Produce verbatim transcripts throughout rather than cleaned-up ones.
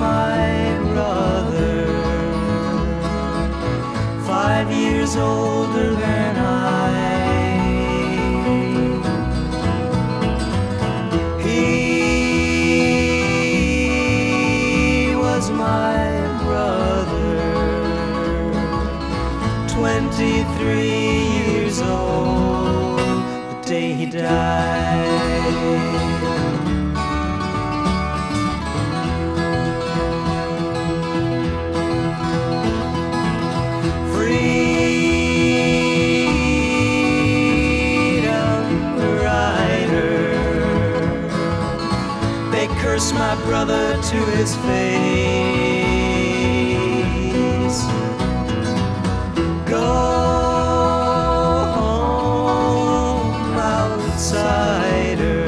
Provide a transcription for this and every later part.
my brother, five years older than I. He was my brother, twenty-three years old, the day he died. Curse my brother to his face. Go home, outsider.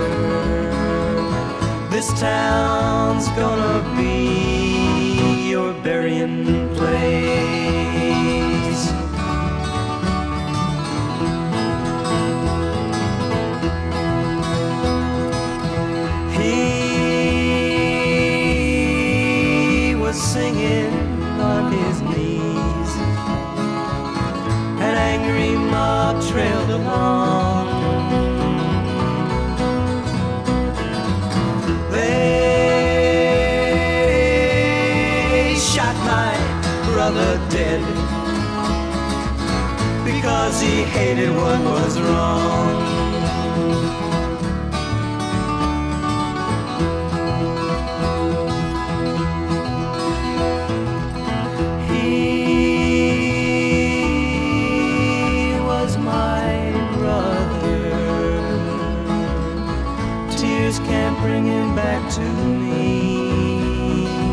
This town's gonna be your burying place. Singing on his knees, an angry mob trailed along. They shot my brother dead because he hated what was wrong. Can't bring him back to me.